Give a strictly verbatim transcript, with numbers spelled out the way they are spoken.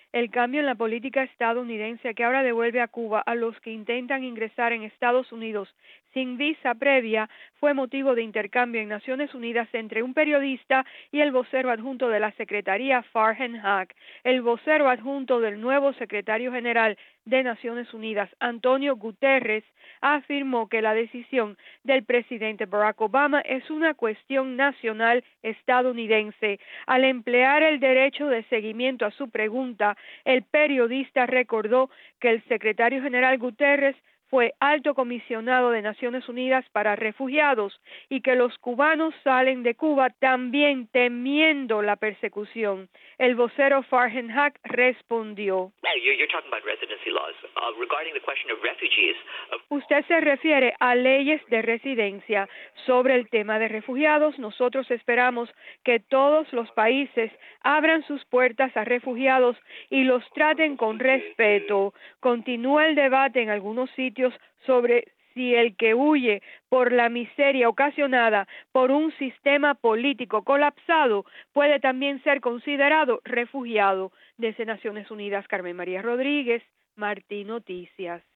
El cambio en la política estadounidense que ahora devuelve a Cuba a los que intentan ingresar en Estados Unidos sin visa previa fue motivo de intercambio en Naciones Unidas entre un periodista y el vocero adjunto de la Secretaría, Farhan Haq. El vocero adjunto del nuevo secretario general de Naciones Unidas, Antonio Guterres, afirmó que la decisión del presidente Barack Obama es una cuestión nacional estadounidense. Al emplear el derecho de seguimiento a su pregunta, el periodista recordó que el secretario general Guterres fue alto comisionado de Naciones Unidas para refugiados y que los cubanos salen de Cuba también temiendo la persecución. El vocero Farhan Haq respondió. Usted se refiere a leyes de residencia. Sobre el tema de refugiados, nosotros esperamos que todos los países abran sus puertas a refugiados y los traten con respeto. Continúa el debate en algunos sitios sobre si el que huye por la miseria ocasionada por un sistema político colapsado puede también ser considerado refugiado. Desde Naciones Unidas, Carmen María Rodríguez, Martín Noticias.